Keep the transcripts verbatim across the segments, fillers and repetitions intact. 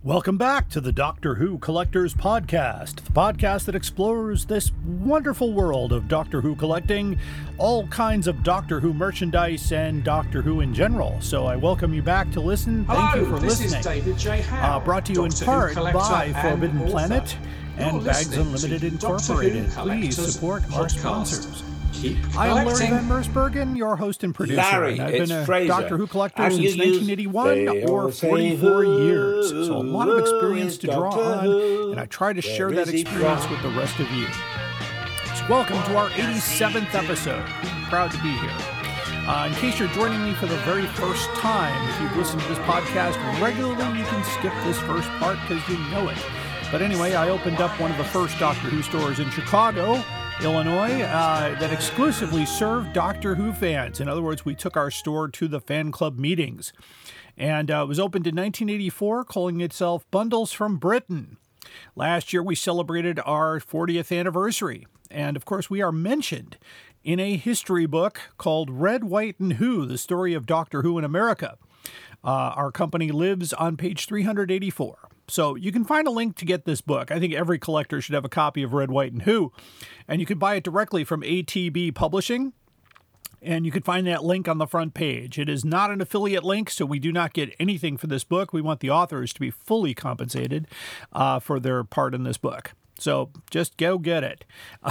Welcome back to the Doctor Who Collectors Podcast, the podcast that explores this wonderful world of Doctor Who collecting, all kinds of Doctor Who merchandise, and Doctor Who in general. So I welcome you back to listen. Hello, Thank you for this listening. Is David J. Howe, uh, brought to you Doctor in part Who by and Forbidden author. Planet and You're Bags listening Unlimited to Incorporated. Doctor Who Please Collectors support our Podcast. sponsors. Keep I am Larry collecting. Van Mersbergen, your host and producer. Larry, and I've it's been a Fraser. Doctor Who collector And since you use nineteen eighty-one, they or all say forty-four who years. So a lot of experience to draw Doctor on, Who? and I try to share Where that is he experience from? with the rest of you. So welcome to our eighty-seventh episode. I'm proud to be here. Uh, in case you're joining me for the very first time, if you've listened to this podcast regularly, you can skip this first part because you know it. But anyway, I opened up one of the first Doctor Who stores in Chicago, Illinois, uh, that exclusively served Doctor Who fans. In other words, we took our store to the fan club meetings. And uh, it was opened in nineteen eighty-four, calling itself Bundles from Britain. Last year, we celebrated our fortieth anniversary. And of course, we are mentioned in a history book called Red, White, and Who, the story of Doctor Who in America. Uh, our company lives on page three hundred eighty-four. So you can find a link to get this book. I think every collector should have a copy of Red, White, and Who. And you can buy it directly from A T B Publishing. And you can find that link on the front page. It is not an affiliate link, so we do not get anything for this book. We want the authors to be fully compensated uh, for their part in this book. So just go get it.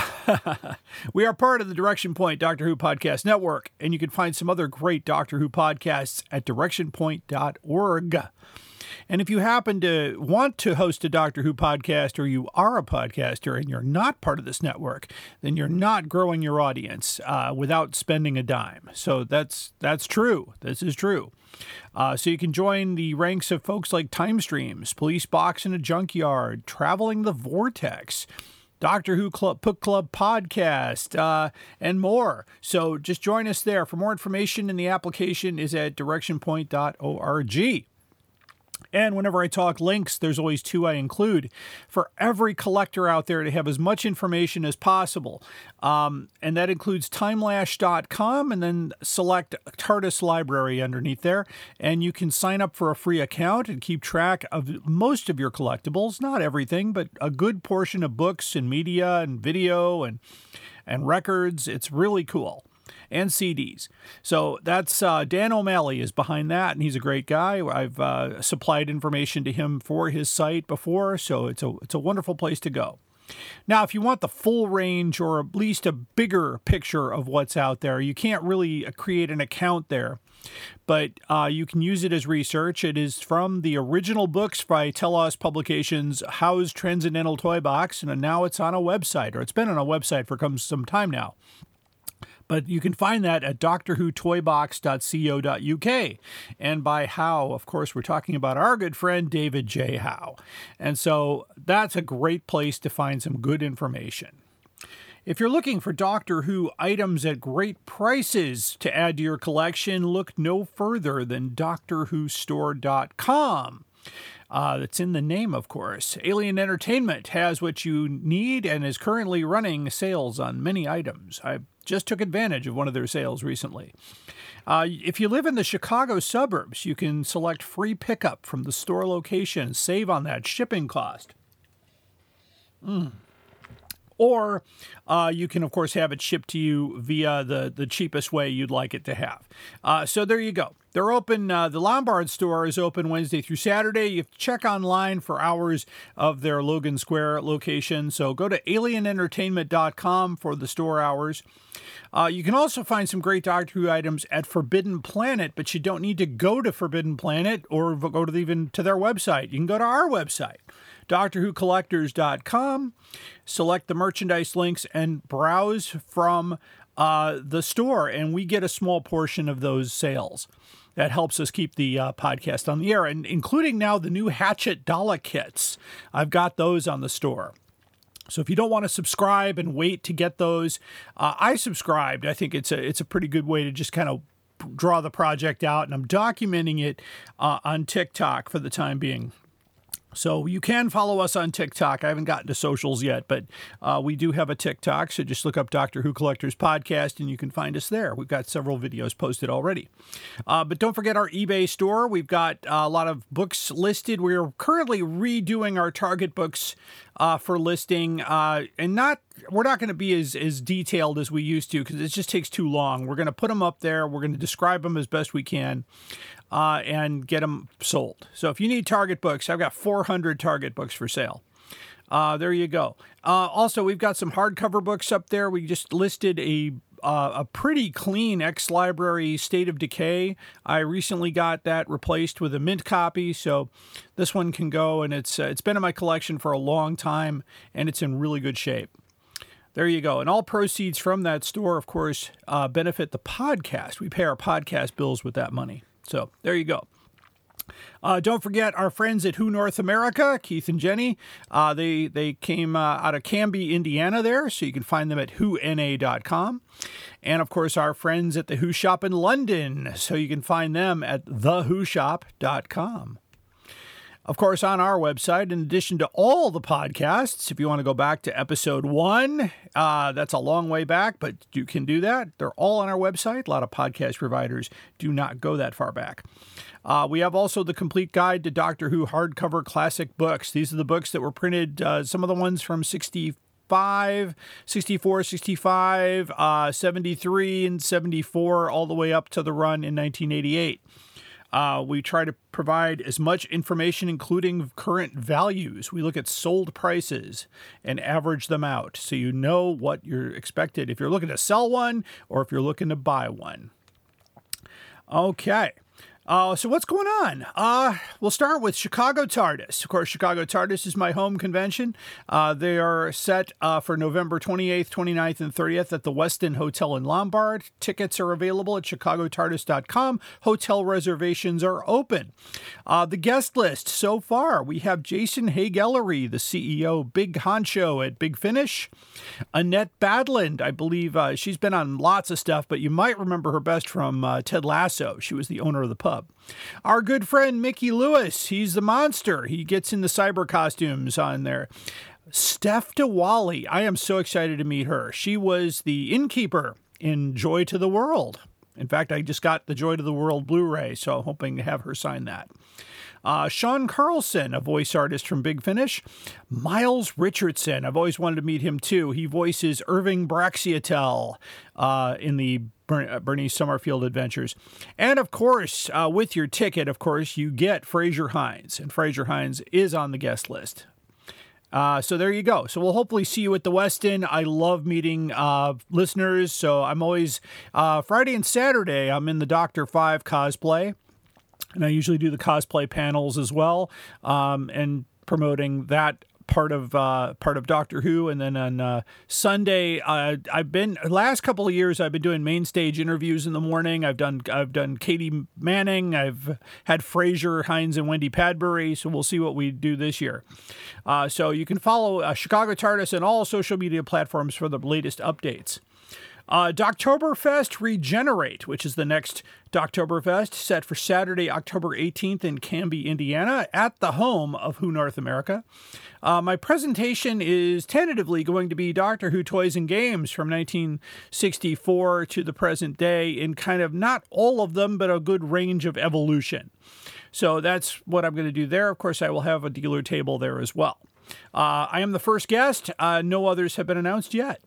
We are part of the Direction Point Doctor Who Podcast Network, and you can find some other great Doctor Who podcasts at direction point dot org. And if you happen to want to host a Doctor Who podcast, or you are a podcaster and you're not part of this network, then you're not growing your audience uh, without spending a dime. So that's that's true. This is true. Uh, so you can join the ranks of folks like Time Streams, Police Box in a Junkyard, Traveling the Vortex, Doctor Who Club, Book Club Podcast, uh, and more. So just join us there. For more information, and the application is at direction point dot org. And whenever I talk links, there's always two I include for every collector out there to have as much information as possible. Um, and that includes timelash dot com, and then select TARDIS Library underneath there. And you can sign up for a free account and keep track of most of your collectibles. Not everything, but a good portion of books and media and video and, and records. It's really cool. And C Ds. So that's uh, Dan O'Malley is behind that, and he's a great guy. I've uh, supplied information to him for his site before, so it's a it's a wonderful place to go. Now, if you want the full range, or at least a bigger picture of what's out there, you can't really create an account there, but uh, you can use it as research. It is from the original books by Telos Publications, Howe's Transcendental Toy Box, and now it's on a website, or it's been on a website for some time now. But you can find that at doctor who toy box dot co dot uk. And by Howe, of course, we're talking about our good friend David J. Howe. And so that's a great place to find some good information. If you're looking for Doctor Who items at great prices to add to your collection, look no further than doctor who store dot com. Uh, that's in the name, of course. Alien Entertainment has what you need and is currently running sales on many items. I just took advantage of one of their sales recently. Uh, if you live in the Chicago suburbs, you can select free pickup from the store location, save on that shipping cost. Mm. Or uh, you can, of course, have it shipped to you via the, the cheapest way you'd like it to have. Uh, so there you go. They're open. Uh, the Lombard store is open Wednesday through Saturday. You have to check online for hours of their Logan Square location. So go to alien entertainment dot com for the store hours. Uh, you can also find some great Doctor Who items at Forbidden Planet, but you don't need to go to Forbidden Planet or go to the, even to their website. You can go to our website, doctor who collectors dot com, select the merchandise links, and browse from uh, the store, and we get a small portion of those sales. That helps us keep the uh, podcast on the air, and including now the new Hatchet Dalek kits. I've got those on the store. So if you don't want to subscribe and wait to get those, uh, I subscribed. I think it's a it's a pretty good way to just kind of draw the project out, and I'm documenting it uh, on TikTok for the time being. So you can follow us on TikTok. I haven't gotten to socials yet, but uh, we do have a TikTok. So just look up Doctor Who Collectors Podcast and you can find us there. We've got several videos posted already. Uh, but don't forget our eBay store. We've got uh, a lot of books listed. We're currently redoing our Target books uh, for listing. Uh, and not we're not going to be as, as detailed as we used to because it just takes too long. We're going to put them up there. We're going to describe them as best we can. Uh, and get them sold. So if you need Target books, I've got four hundred Target books for sale. Uh, there you go. Uh, also, we've got some hardcover books up there. We just listed a uh, a pretty clean X-Library State of Decay. I recently got that replaced with a mint copy, so this one can go, and it's uh, it's been in my collection for a long time, and it's in really good shape. There you go. And all proceeds from that store, of course, uh, benefit the podcast. We pay our podcast bills with that money. So there you go. Uh, don't forget our friends at Who North America, Keith and Jenny. Uh, they they came uh, out of Canby, Indiana there, so you can find them at who n a dot com. And, of course, our friends at the Who Shop in London, so you can find them at the who shop dot com. Of course, on our website, in addition to all the podcasts, if you want to go back to episode one, uh, that's a long way back, but you can do that. They're all on our website. A lot of podcast providers do not go that far back. Uh, we have also the complete guide to Doctor Who hardcover classic books. These are the books that were printed, uh, some of the ones from sixty-five, sixty-four, sixty-five, uh, seventy-three, and seventy-four, all the way up to the run in nineteen eighty-eight. Uh, we try to provide as much information, including current values. We look at sold prices and average them out so you know what you're expected if you're looking to sell one or if you're looking to buy one. Okay. Uh, so what's going on? Uh, we'll start with Chicago TARDIS. Of course, Chicago TARDIS is my home convention. Uh, they are set uh, for November twenty-eighth, twenty-ninth, and thirtieth at the Westin Hotel in Lombard. Tickets are available at chicago tardis dot com. Hotel reservations are open. Uh, the guest list so far, we have Jason Haig-Ellery, the C E O, Big Honcho at Big Finish. Annette Badland, I believe uh, she's been on lots of stuff, but you might remember her best from uh, Ted Lasso. She was the owner of the pub. Our good friend Mickey Lewis, he's the monster. He gets in the cyber costumes on there. Steph DeWally, I am so excited to meet her. She was the innkeeper in Joy to the World. In fact, I just got the Joy to the World Blu-ray, so I'm hoping to have her sign that. Uh, Sean Carlson, a voice artist from Big Finish. Miles Richardson, I've always wanted to meet him too. He voices Irving Braxiatel uh, in the Bernice Summerfield Adventures. And of course, uh, with your ticket, of course, you get Fraser Hines. And Fraser Hines is on the guest list. Uh, so there you go. So we'll hopefully see you at the Westin. I love meeting uh, listeners. So I'm always, uh, Friday and Saturday, I'm in the Doctor Five cosplay. And I usually do the cosplay panels as well, um, and promoting that part of uh, part of Doctor Who. And then on uh, Sunday, uh, I've been last couple of years I've been doing main stage interviews in the morning. I've done I've done Katie Manning. I've had Fraser Hines and Wendy Padbury. So we'll see what we do this year. Uh, so you can follow uh, Chicago TARDIS on all social media platforms for the latest updates. Uh, Doctoberfest Regenerate, which is the next Doctoberfest, set for Saturday, October eighteenth in Canby, Indiana, at the home of Who North America. Uh, my presentation is tentatively going to be Doctor Who Toys and Games from nineteen sixty-four to the present day in kind of not all of them, but a good range of evolution. So that's what I'm going to do there. Of course, I will have a dealer table there as well. Uh, I am the first guest. Uh, no others have been announced yet.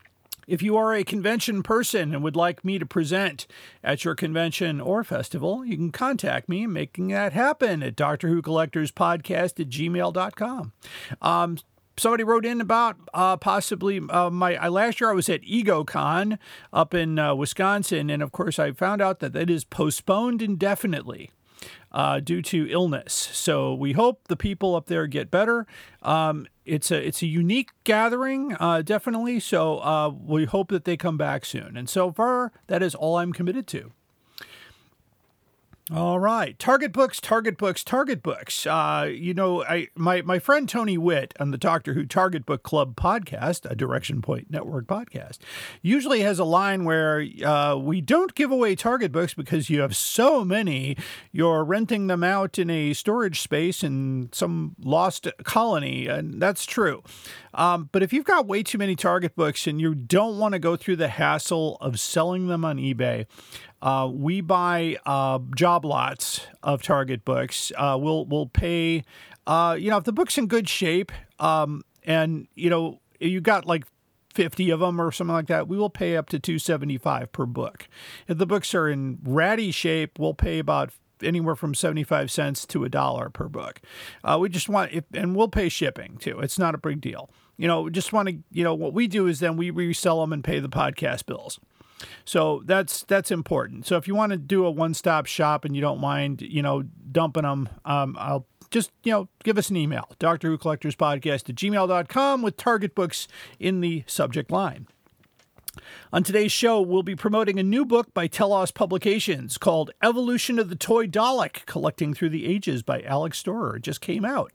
If you are a convention person and would like me to present at your convention or festival, you can contact me, making that happen at Doctor Who Collectors Podcast at gmail dot com. Um, somebody wrote in about uh, possibly uh, my uh, last year I was at EgoCon up in uh, Wisconsin, and of course I found out that it is postponed indefinitely. Uh, due to illness. So we hope the people up there get better. Um, it's a it's a unique gathering, uh, definitely. So uh, we hope that they come back soon. And so far, that is all I'm committed to. All right. Target Books, Target Books, Target Books. Uh, you know, I my, my friend Tony Witt on the Doctor Who Target Book Club podcast, a Direction Point Network podcast, usually has a line where uh, we don't give away Target books because you have so many, you're renting them out in a storage space in some lost colony. And that's true. Um, but if you've got way too many Target books and you don't want to go through the hassle of selling them on eBay, Uh, we buy uh, job lots of Target books. Uh, we'll we'll pay, uh, you know, if the book's in good shape, um, and you know you got like fifty of them or something like that, we will pay up to two dollars and seventy-five cents per book. If the books are in ratty shape, we'll pay about anywhere from seventy-five cents to a dollar per book. Uh, we just want, if, and we'll pay shipping too. It's not a big deal. You know, we just want to, you know, what we do is then we resell them and pay the podcast bills. So that's that's important. So if you want to do a one-stop shop and you don't mind, you know, dumping them, um, I'll just, you know, give us an email, Doctor Who Collectors Podcast at gmail dot com with Target Books in the subject line. On today's show, we'll be promoting a new book by Telos Publications called Evolution of the Toy Dalek, Collecting Through the Ages by Alex Storer. It just came out.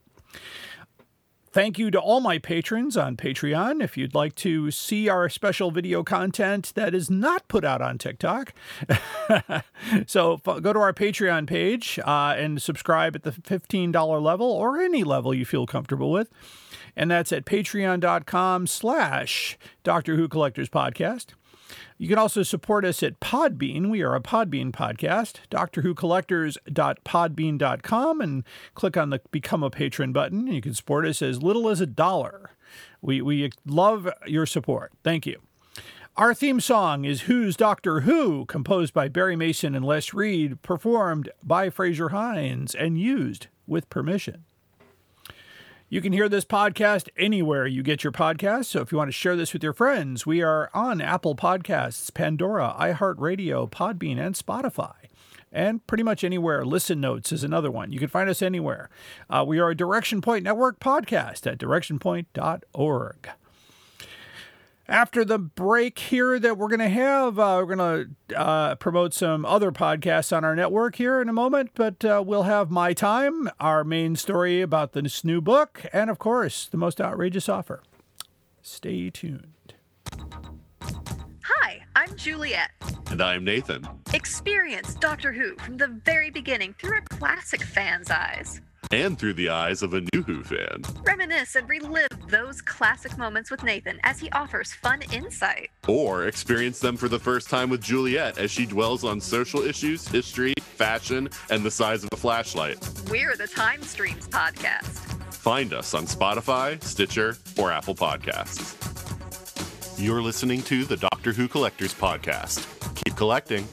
Thank you to all my patrons on Patreon. If you'd like to see our special video content that is not put out on TikTok, so go to our Patreon page uh, and subscribe at the fifteen dollars level or any level you feel comfortable with. And that's at patreon.com slash Doctor Who Collectors Podcast. You can also support us at Podbean. We are a Podbean podcast, doctor who collectors dot podbean dot com, and click on the Become a Patron button. You can support us as little as a dollar. We, we love your support. Thank you. Our theme song is Who's Doctor Who, composed by Barry Mason and Les Reed, performed by Fraser Hines, and used with permission. You can hear this podcast anywhere you get your podcasts, so if you want to share this with your friends, we are on Apple Podcasts, Pandora, iHeartRadio, Podbean, and Spotify. And pretty much anywhere. Listen Notes is another one. You can find us anywhere. Uh, we are a Direction Point Network podcast at direction point dot org. After the break here that we're going to have, uh, we're going to uh, promote some other podcasts on our network here in a moment, but uh, we'll have My Time, our main story about this new book, and of course, the most outrageous offer. Stay tuned. Hi, I'm Juliet. And I'm Nathan. Experience Doctor Who from the very beginning through a classic fan's eyes. And through the eyes of a new Who fan. Reminisce and relive those classic moments with Nathan as he offers fun insight. Or experience them for the first time with Juliet as she dwells on social issues, history, fashion, and the size of a flashlight. We're the Time Streams podcast. Find us on Spotify, Stitcher, or Apple Podcasts. You're listening to the Doctor Who Collectors Podcast. Keep collecting.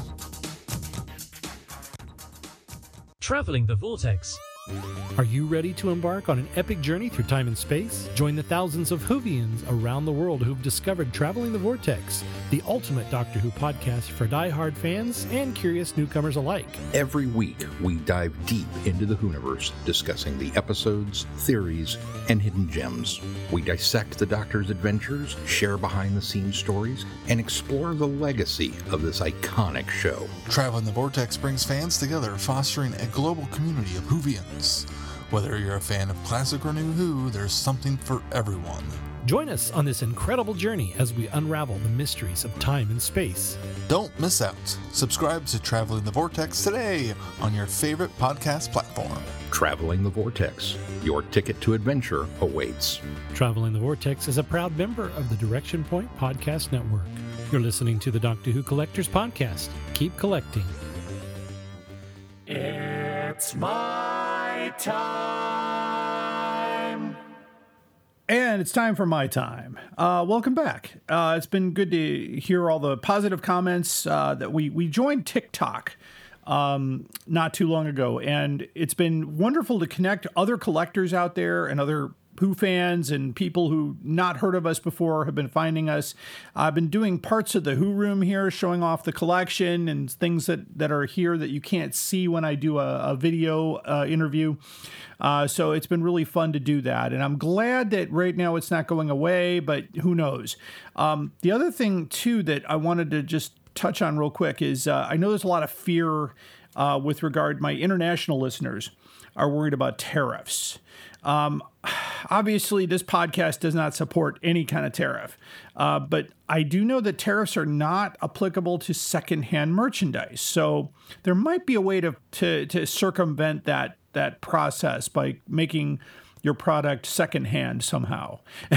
Traveling the Vortex. Are you ready to embark on an epic journey through time and space? Join the thousands of Whovians around the world who've discovered Traveling the Vortex, the ultimate Doctor Who podcast for die-hard fans and curious newcomers alike. Every week, we dive deep into the Whoniverse, discussing the episodes, theories, and hidden gems. We dissect the Doctor's adventures, share behind-the-scenes stories, and explore the legacy of this iconic show. Traveling the Vortex brings fans together, fostering a global community of Whovians. Whether you're a fan of classic or new Who, there's something for everyone. Join us on this incredible journey as we unravel the mysteries of time and space. Don't miss out. Subscribe to Traveling the Vortex today on your favorite podcast platform. Traveling the Vortex. Your ticket to adventure awaits. Traveling the Vortex is a proud member of the Direction Point Podcast Network. You're listening to the Doctor Who Collectors Podcast. Keep collecting. It's my time. And it's time for My Time. Uh, welcome back. Uh, it's been good to hear all the positive comments uh, that we, we joined TikTok um, not too long ago. And it's been wonderful to connect other collectors out there and other Who fans and people who not heard of us before have been finding us. I've been doing parts of the Who room here, showing off the collection and things that, that are here that you can't see when I do a, a video uh, interview. Uh, so it's been really fun to do that. And I'm glad that right now it's not going away, but who knows? Um, the other thing, too, that I wanted to just touch on real quick is uh, I know there's a lot of fear uh, with regard, my international listeners are worried about tariffs. Um, obviously, this podcast does not support any kind of tariff, uh, but I do know that tariffs are not applicable to secondhand merchandise. So there might be a way to to, to circumvent that that process by making your product secondhand somehow.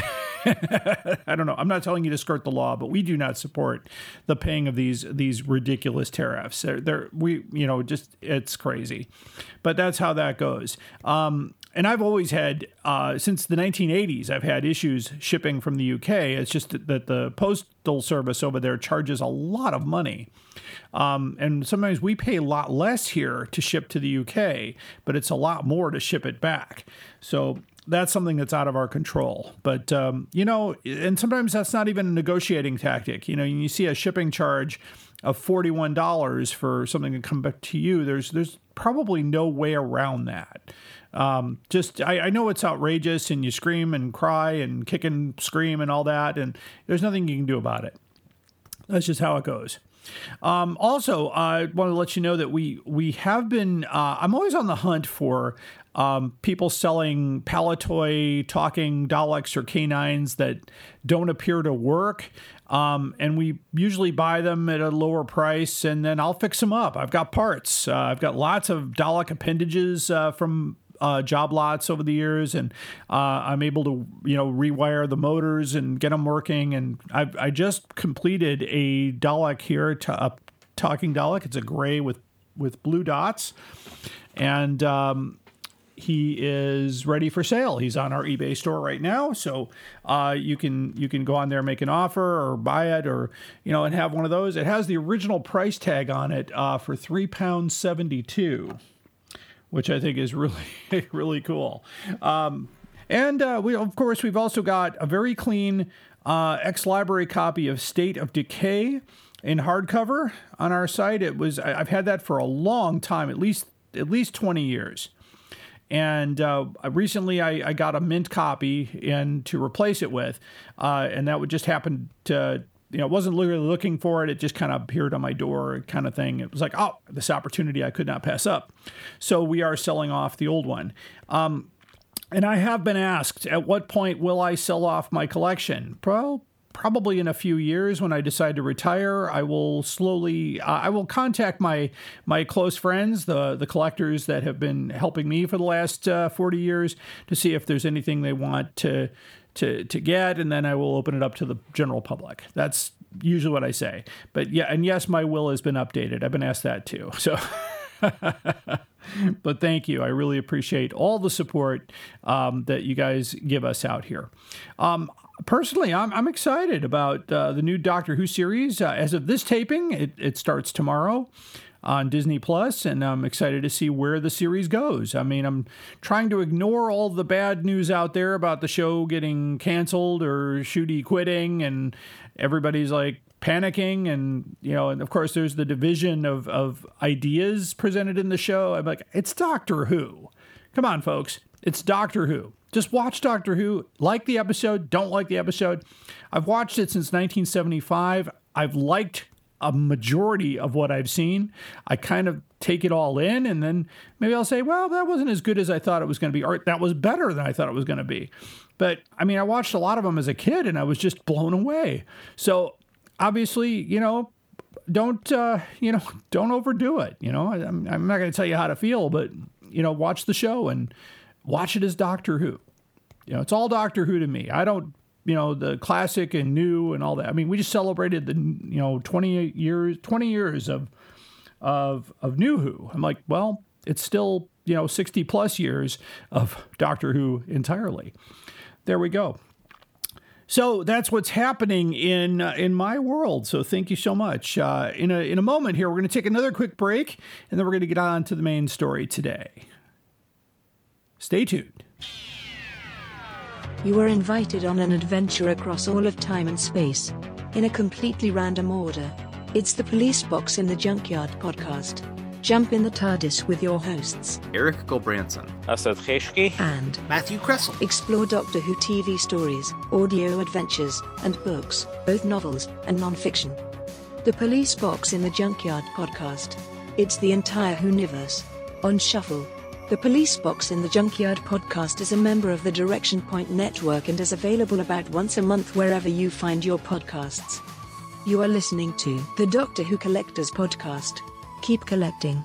I don't know. I'm not telling you to skirt the law, but we do not support the paying of these these ridiculous tariffs. They're, they're we you know just it's crazy, but that's how that goes. Um, and I've always had uh, since the nineteen eighties, I've had issues shipping from the U K. It's just that the postal service over there charges a lot of money. Um, and sometimes we pay a lot less here to ship to the U K, but it's a lot more to ship it back. So that's something that's out of our control. But, um, you know, and sometimes that's not even a negotiating tactic. You know, you see a shipping charge of forty-one dollars for something to come back to you. There's there's probably no way around that. Um, just, I, I know it's outrageous and you scream and cry and kick and scream and all that. And there's nothing you can do about it. That's just how it goes. Um, also, I want to let you know that we we have been, uh, I'm always on the hunt for um, people selling Palitoy talking Daleks or canines that don't appear to work. Um, and we usually buy them at a lower price and then I'll fix them up. I've got parts. Uh, I've got lots of Dalek appendages uh, from Uh, job lots over the years, and uh, I'm able to, you know, rewire the motors and get them working. And I've, I just completed a Dalek here, to a talking Dalek. It's a gray with with blue dots, and um, he is ready for sale. He's on our eBay store right now, so uh, you can you can go on there, make an offer, or buy it, or you know, and have one of those. It has the original price tag on it uh, for three pounds seventy two. Which I think is really, really cool. Um, and uh, we, of course, we've also got a very clean uh, ex-library copy of State of Decay in hardcover on our site. It was I've had that for a long time, at least at least twenty years. And uh, recently I, I got a mint copy in to replace it with, uh, and that would just happen to. You know, wasn't literally looking for it. It just kind of appeared on my door kind of thing. It was like, oh, this opportunity I could not pass up. So we are selling off the old one. Um, and I have been asked, at what point will I sell off my collection? Well, probably in a few years when I decide to retire. I will slowly, uh, I will contact my my close friends, the, the collectors that have been helping me for the last uh, forty years, to see if there's anything they want to to to get, and then I will open it up to the general public. That's usually what I say. But yeah, and yes, my will has been updated. I've been asked that too. So, but thank you. I really appreciate all the support um, that you guys give us out here. Um, personally, I'm I'm excited about uh, the new Doctor Who series. Uh, as of this taping, it, it starts tomorrow on Disney Plus, and I'm excited to see where the series goes. I mean, I'm trying to ignore all the bad news out there about the show getting canceled or Shooty quitting, and everybody's like panicking, and you know, and of course there's the division of of ideas presented in the show. I'm like, it's Doctor Who. Come on, folks. It's Doctor Who. Just watch Doctor Who. Like the episode, don't like the episode. I've watched it since nineteen seventy-five. I've liked a majority of what I've seen. I kind of take it all in, and then maybe I'll say, well, that wasn't as good as I thought it was going to be, or that was better than I thought it was going to be. But I mean, I watched a lot of them as a kid, and I was just blown away. So obviously, you know, don't, uh, you know, don't overdo it. You know, I'm, I'm not going to tell you how to feel, but, you know, watch the show and watch it as Doctor Who. You know, it's all Doctor Who to me. I don't, you know, the classic and new and all that. I mean, we just celebrated the, you know, twenty years, twenty years of, of, of New Who. I'm like, well, it's still, you know, sixty plus years of Doctor Who entirely. There we go. So that's what's happening in, uh, in my world. So thank you so much. Uh, in a, in a moment here, we're going to take another quick break, and then we're going to get on to the main story today. Stay tuned. You are invited on an adventure across all of time and space, in a completely random order. It's the Police Box in the Junkyard podcast. Jump in the TARDIS with your hosts, Eric Gulbranson, Asad Kheshki, and Matthew Kressel. Explore Doctor Who T V stories, audio adventures, and books, both novels and non-fiction. The Police Box in the Junkyard podcast. It's the entire Whoniverse. On shuffle. The Police Box in the Junkyard podcast is a member of the Direction Point Network and is available about once a month wherever you find your podcasts. You are listening to the Doctor Who Collectors Podcast. Keep collecting.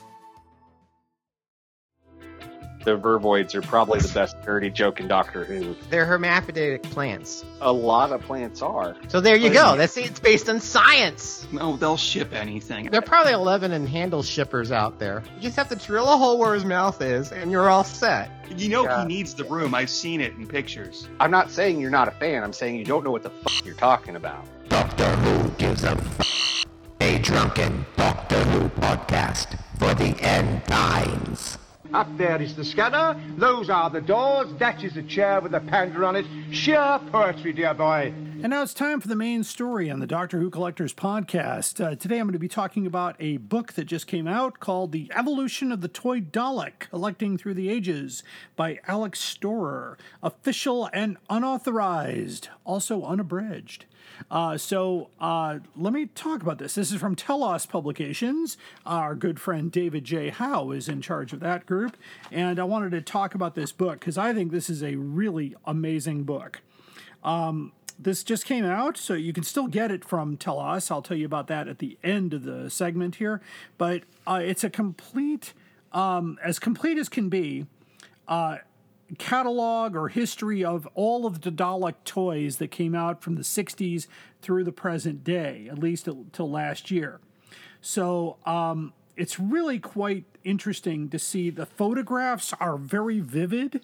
The Vervoids are probably the best dirty joke in Doctor Who. They're hermaphroditic plants. A lot of plants are. So there you go. That's it's based on science. No, they'll ship anything. There are probably eleven and handle shippers out there. You just have to drill a hole where his mouth is, and you're all set. You know Yeah. he needs the room. I've seen it in pictures. I'm not saying you're not a fan. I'm saying you don't know what the fuck you're talking about. Doctor Who gives a f- a drunken Doctor Who podcast for the end times. Up there is the scanner, those are the doors, that is a chair with a panda on it. Sheer poetry, dear boy. And now it's time for the main story on the Doctor Who Collectors Podcast. Uh, today I'm going to be talking about a book that just came out called The Evolution of the Toy Dalek, Collecting Through the Ages by Alex Storer. Official and unauthorized, also unabridged. Uh, so uh, let me talk about this. This is from Telos Publications. Our good friend David J. Howe is in charge of that group. And I wanted to talk about this book because I think this is a really amazing book. Um, this just came out, so you can still get it from Telos. I'll tell you about that at the end of the segment here. But uh, it's a complete, um, as complete as can be, uh, catalog or history of all of the Dalek toys that came out from the sixties through the present day, at least till last year. So um, it's really quite interesting to see. The photographs are very vivid.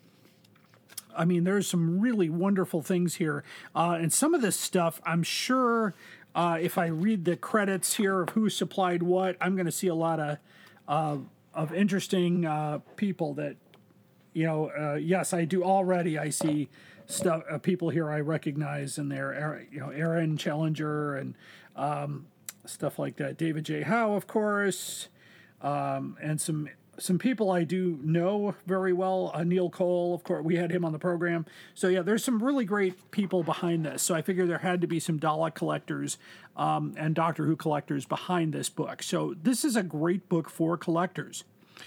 I mean, there's some really wonderful things here. Uh, and some of this stuff, I'm sure uh, if I read the credits here of who supplied what, I'm going to see a lot of, uh, of interesting uh, people that, you know, uh, yes, I do already. I see stuff, uh, people here I recognize in there, you know, Aaron Challenger and um, stuff like that. David J. Howe, of course, um, and some some people I do know very well. Uh, Neil Cole, of course, we had him on the program. So yeah, there's some really great people behind this. So I figured there had to be some Dalek collectors um, and Doctor Who collectors behind this book. So this is a great book for collectors.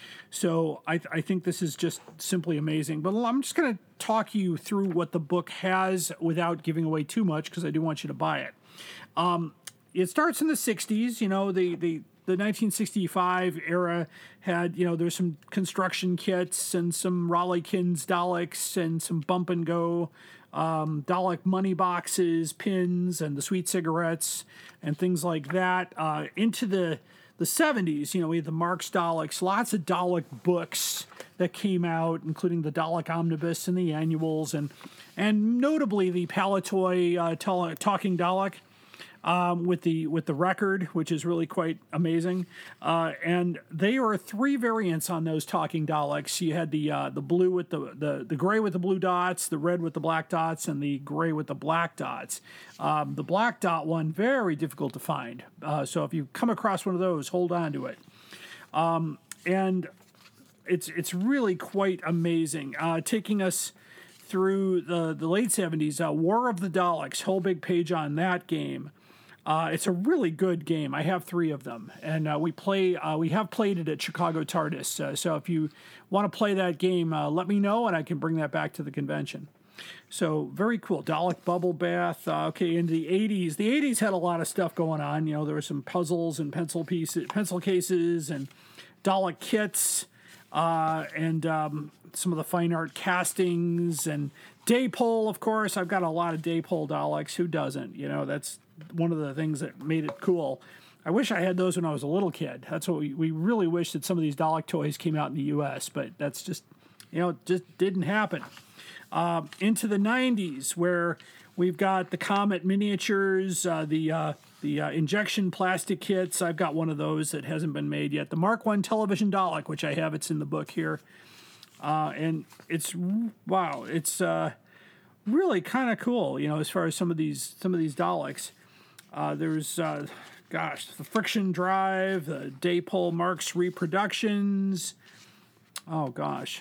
So I, th- I think this is just simply amazing. But I'm just going to talk you through what the book has without giving away too much because I do want you to buy it. Um, it starts in the sixties. You know, the, the, the nineteen sixty-five era had, you know, there's some construction kits and some Raleigh-Kins Daleks and some bump and go um, Dalek money boxes, pins, and the sweet cigarettes and things like that. Uh, into the... The seventies, you know, we had the Marx Daleks, lots of Dalek books that came out, including the Dalek Omnibus and the annuals, and and notably the Palitoy uh, tele- Talking Dalek um, with the with the record, which is really quite amazing. Uh, and there are three variants on those Talking Daleks. You had the uh, the blue with the, the the gray with the blue dots, the red with the black dots, and the gray with the black dots. Um, the black dot one, very difficult to find. Uh, so if you come across one of those, hold on to it. Um, and it's it's really quite amazing. Uh, taking us through the, the late seventies, uh, War of the Daleks, whole big page on that game. Uh, it's a really good game. I have three of them, and uh, we play. Uh, we have played it at Chicago TARDIS. Uh, so if you want to play that game, uh, let me know, and I can bring that back to the convention. So very cool. Dalek Bubble Bath. Uh, okay, in the eighties, the eighties had a lot of stuff going on. You know, there were some puzzles and pencil pieces, pencil cases, and Dalek kits, uh, and um, some of the fine art castings and Daypole. Of course, I've got a lot of Daypole Daleks. Who doesn't? You know, that's one of the things that made it cool. I wish I had those when I was a little kid. That's what we, we really wish that some of these Dalek toys came out in the U S, but that's just, you know, it just didn't happen. Uh, into the nineties, where we've got the Comet miniatures, uh, the uh, the uh, injection plastic kits. I've got one of those that hasn't been made yet. The Mark one television Dalek, which I have, it's in the book here. Uh, and it's, wow, it's uh, really kind of cool, you know, as far as some of these some of these Daleks. Uh, there's, uh, gosh, the Friction Drive, the Daypole Marks reproductions. Oh, gosh.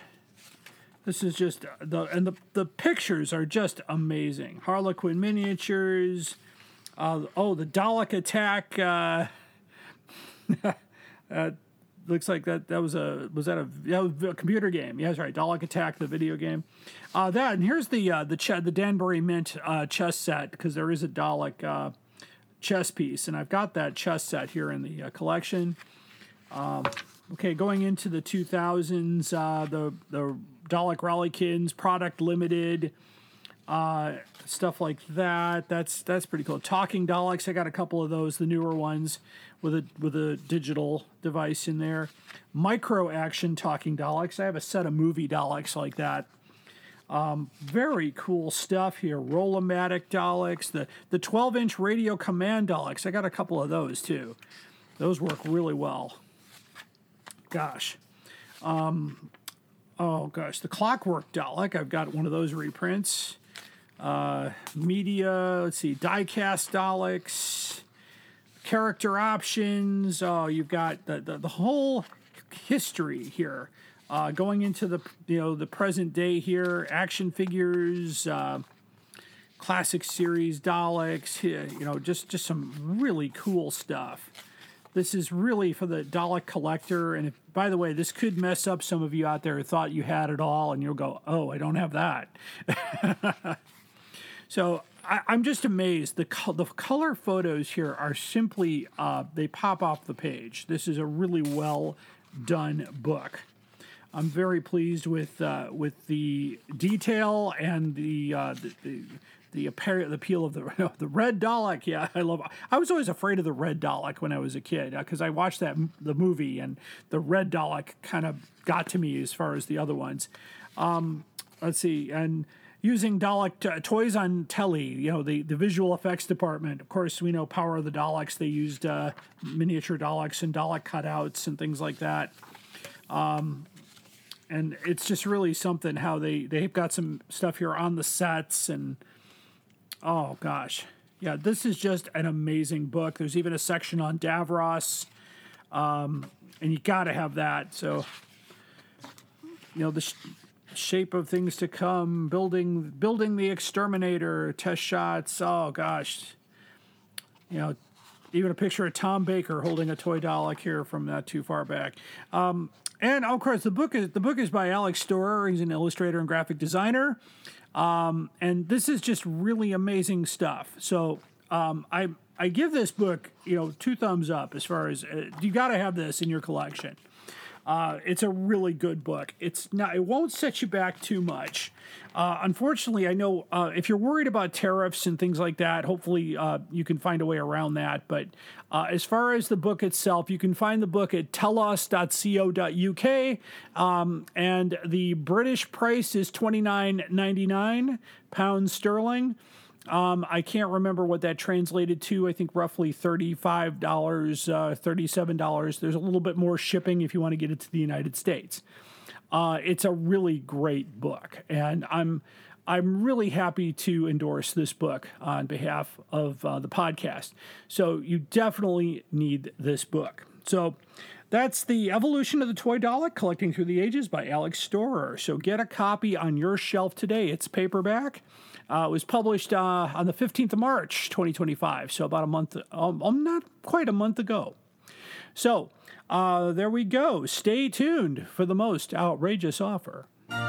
This is just, the and the, the pictures are just amazing. Harlequin miniatures. Uh, oh, the Dalek Attack. Uh, uh, looks like that that was a was that a, that was a computer game? Yeah, that's right. Dalek Attack, the video game. Uh, that and here's the uh, the ch- the Danbury Mint uh, chess set, because there is a Dalek uh, chess piece, and I've got that chess set here in the uh, collection. Um, okay, going into the two thousands, uh, the the Dalek Rallykins product limited. Uh, stuff like that. That's that's pretty cool. Talking Daleks. I got a couple of those, the newer ones with a with a digital device in there. Micro action talking Daleks. I have a set of movie Daleks like that. Um, very cool stuff here. Roll-o-matic Daleks. The the twelve inch radio command Daleks. I got a couple of those too. Those work really well. Gosh. Um, oh gosh, the Clockwork Dalek. I've got one of those reprints. Uh, media, let's see, diecast Daleks, character options. Oh, you've got the, the, the whole history here, uh, going into the, you know, the present day here, action figures, uh, classic series Daleks, you know, just, just some really cool stuff. This is really for the Dalek collector. And if, by the way, this could mess up some of you out there who thought you had it all, and you'll go, oh, I don't have that. So I, I'm just amazed. The co- the color photos here are simply, uh, they pop off the page. This is a really well done book. I'm very pleased with uh, with the detail and the uh, the, the the apparent the appeal of the the red Dalek. Yeah, I love. I was always afraid of the red Dalek when I was a kid, because uh, I watched that the movie, and the red Dalek kind of got to me as far as the other ones. Um, let's see, and using Dalek t- toys on telly, you know, the, the visual effects department. Of course, we know Power of the Daleks. They used uh, miniature Daleks and Dalek cutouts and things like that. Um, and it's just really something how they, they've got some stuff here on the sets. And, oh, gosh. Yeah, this is just an amazing book. There's even a section on Davros. Um, and you got to have that. So, you know, the... Sh- shape of things to come, building building the exterminator, test shots. Oh gosh, you know, even a picture of Tom Baker holding a toy Dalek here from not too far back. Um, and of course, the book is the book is by Alex Storer. He's an illustrator and graphic designer, um, and this is just really amazing stuff. So um, I I give this book, you know, two thumbs up as far as uh, you got to have this in your collection. Uh, it's a really good book. It's not. It won't set you back too much. Uh, unfortunately, I know uh, if you're worried about tariffs and things like that, hopefully uh, you can find a way around that. But uh, as far as the book itself, you can find the book at telos dot co dot uk, um, and the British price is twenty-nine ninety-nine pounds sterling. Um, I can't remember what that translated to. I think roughly thirty-five dollars, uh, thirty-seven dollars. There's a little bit more shipping if you want to get it to the United States. Uh, it's a really great book, and I'm I'm really happy to endorse this book on behalf of uh, the podcast. So you definitely need this book. So that's The Evolution of the Toy Dalek, Collecting Through the Ages by Alex Storer. So get a copy on your shelf today. It's paperback. Uh, it was published uh, on the fifteenth of March, twenty twenty-five, so about a month, um, not quite a month ago. So uh, there we go. Stay tuned for the most outrageous offer.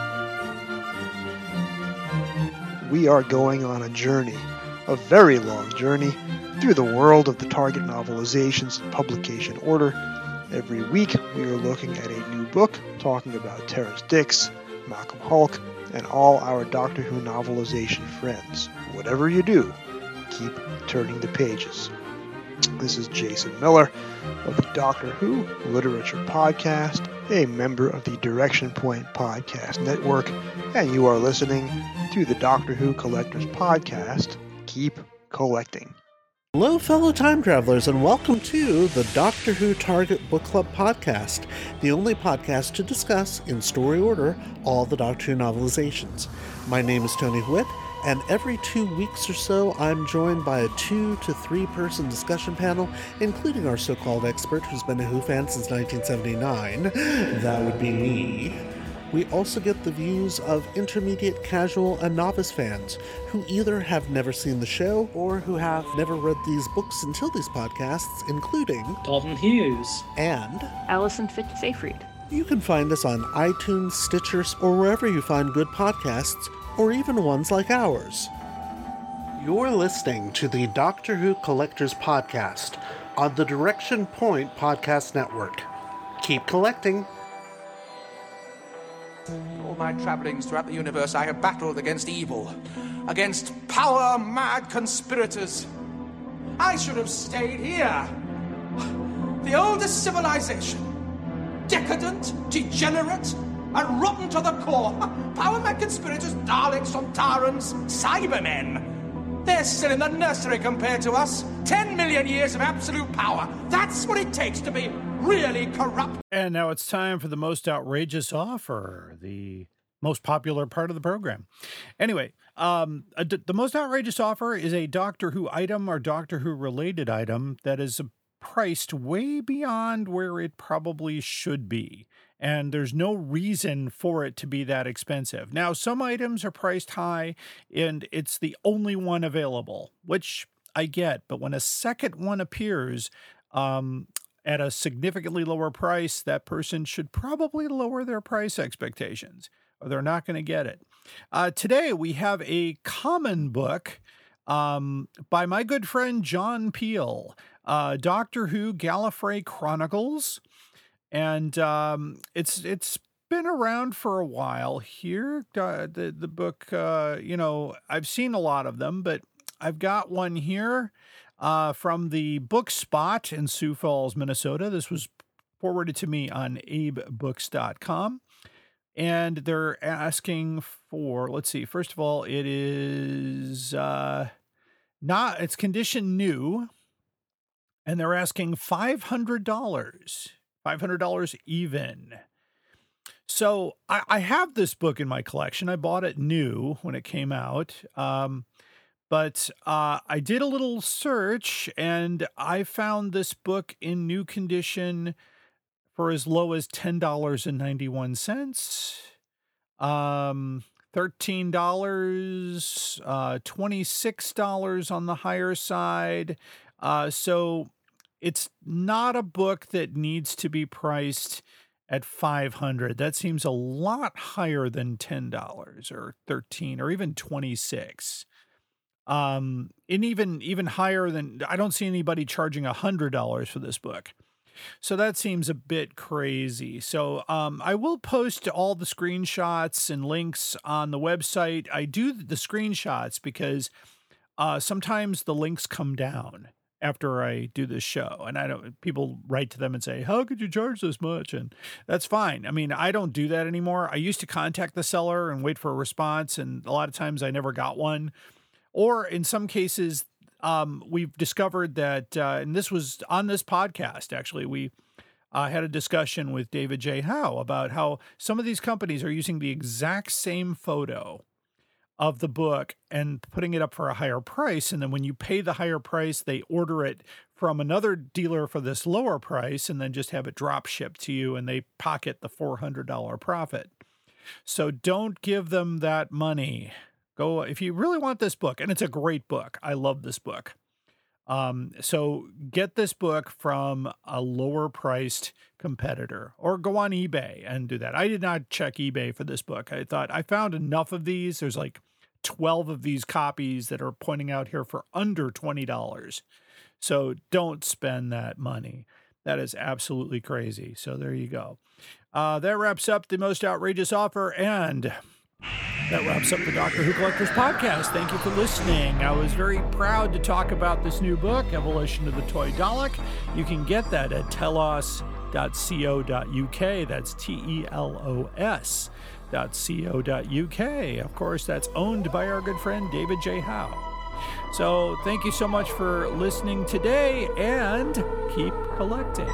We are going on a journey, a very long journey, through the world of the Target novelizations and publication order. Every week, we are looking at a new book, talking about Terrence Dicks, Malcolm Hulke, and all our Doctor Who novelization friends. Whatever you do, keep turning the pages. This is Jason Miller of the Doctor Who Literature Podcast, a member of the Direction Point Podcast Network, and you are listening to the Doctor Who Collectors Podcast. Keep collecting. Hello, fellow time travelers, and welcome to the Doctor Who Target Book Club podcast, the only podcast to discuss, in story order, all the Doctor Who novelizations. My name is Tony Whitt, and every two weeks or so, I'm joined by a two to three person discussion panel, including our so-called expert who's been a Who fan since nineteen seventy-nine. That would be me. We also get the views of intermediate, casual, and novice fans who either have never seen the show or who have never read these books until these podcasts, including Dalton Hughes and Allison Fitz-Seyfried. You can find us on iTunes, Stitcher, or wherever you find good podcasts, or even ones like ours. You're listening to the Doctor Who Collectors Podcast on the Direction Point Podcast Network. Keep collecting. All my travellings throughout the universe, I have battled against evil, against power-mad conspirators. I should have stayed here. The oldest civilization. Decadent, degenerate, and rotten to the core. Power-mad conspirators, Daleks, Sontarans, Cybermen. They're still in the nursery compared to us. Ten million years of absolute power. That's what it takes to be really corrupt. And now it's time for the most outrageous offer, the most popular part of the program. Anyway, um, a, the most outrageous offer is a Doctor Who item or Doctor Who related item that is priced way beyond where it probably should be. And there's no reason for it to be that expensive. Now, some items are priced high and it's the only one available, which I get. But when a second one appears, um, at a significantly lower price, that person should probably lower their price expectations or they're not going to get it. Uh, today, we have a common book um, by my good friend John Peel, uh, Doctor Who Gallifrey Chronicles. And um, it's it's been around for a while here. Uh, the, the book, uh, you know, I've seen a lot of them, but I've got one here. Uh, from the Book Spot in Sioux Falls, Minnesota. This was forwarded to me on abe books dot com. And they're asking for, let's see, first of all, it is uh, not, it's condition new. And they're asking five hundred dollars, five hundred dollars even. So I, I have this book in my collection. I bought it new when it came out. Um, But uh, I did a little search and I found this book in new condition for as low as ten dollars and ninety-one cents, um, thirteen dollars, uh, twenty-six dollars on the higher side. Uh, so it's not a book that needs to be priced at five hundred dollars. That seems a lot higher than ten dollars or thirteen dollars or even twenty-six dollars. Um, and even, even higher than, I don't see anybody charging a hundred dollars for this book. So that seems a bit crazy. So, um, I will post all the screenshots and links on the website. I do the screenshots because, uh, sometimes the links come down after I do this show and I don't, people write to them and say, how could you charge this much? And that's fine. I mean, I don't do that anymore. I used to contact the seller and wait for a response. And a lot of times I never got one. Or in some cases, um, we've discovered that, uh, and this was on this podcast, actually, we uh, had a discussion with David J. Howe about how some of these companies are using the exact same photo of the book and putting it up for a higher price. And then when you pay the higher price, they order it from another dealer for this lower price and then just have it drop shipped to you and they pocket the four hundred dollars profit. So don't give them that money. Go, if you really want this book, and it's a great book. I love this book. Um, so get this book from a lower priced competitor or go on eBay and do that. I did not check eBay for this book. I thought I found enough of these. There's like twelve of these copies that are pointing out here for under twenty dollars. So don't spend that money. That is absolutely crazy. So there you go. Uh, that wraps up the most outrageous offer and that wraps up the Doctor Who Collectors Podcast. Thank you for listening. I was very proud to talk about this new book, Evolution of the Toy Dalek. You can get that at telos dot co dot uk. That's T E L O S dot co dot uk. Of course, that's owned by our good friend David J. Howe. So thank you so much for listening today and keep collecting.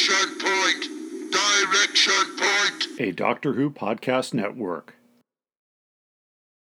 Direction Point! Direction Point! A Doctor Who podcast network.